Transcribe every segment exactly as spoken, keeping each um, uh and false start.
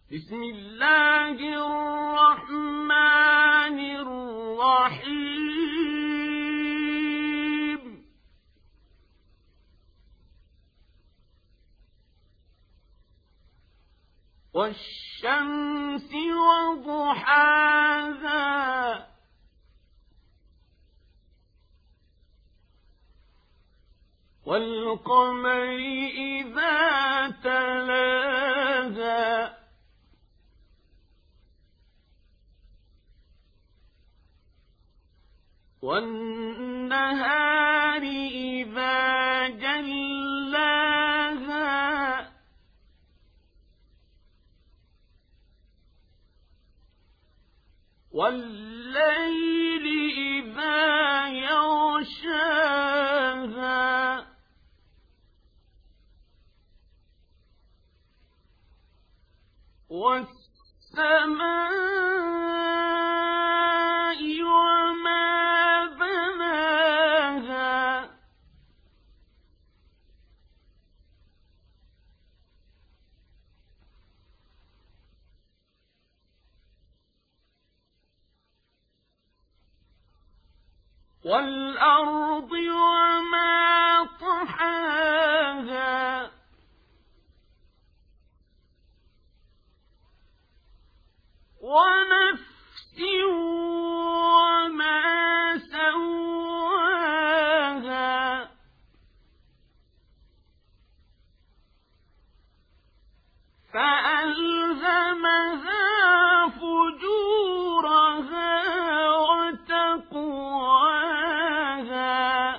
بسم الله الرحمن الرحيم والشمس وضحاها والقمر إذا تلاها والنهار إذا جلاها والليل إذا يغشاها والسماء وما بناها والأرض وما طحاها ونفس وما سواها فألهمها فجورها وتقواها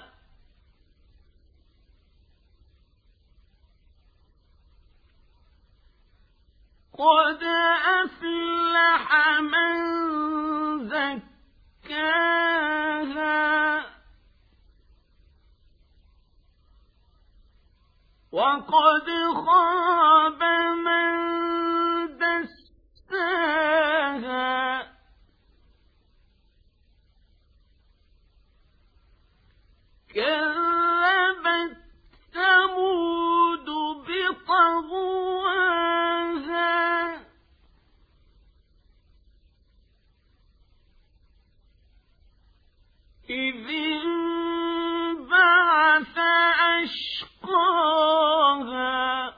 قد أفلح من زكاها وقد خاب من دساها كذبت ثمود بطغواها إذ انبعث أشقاها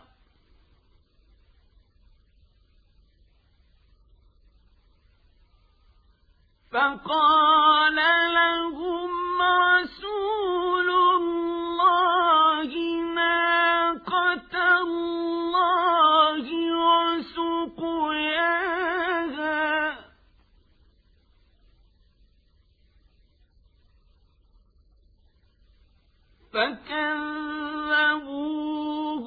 فقال لهم رسول الله ناقة الله وسقياها فكذبوه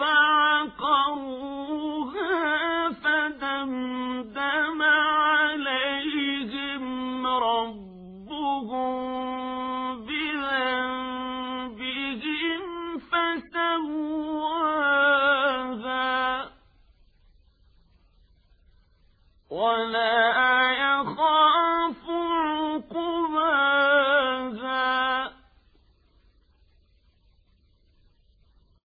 فعقروها فدمدم عليهم ربهم بذنبهم فسواها ولا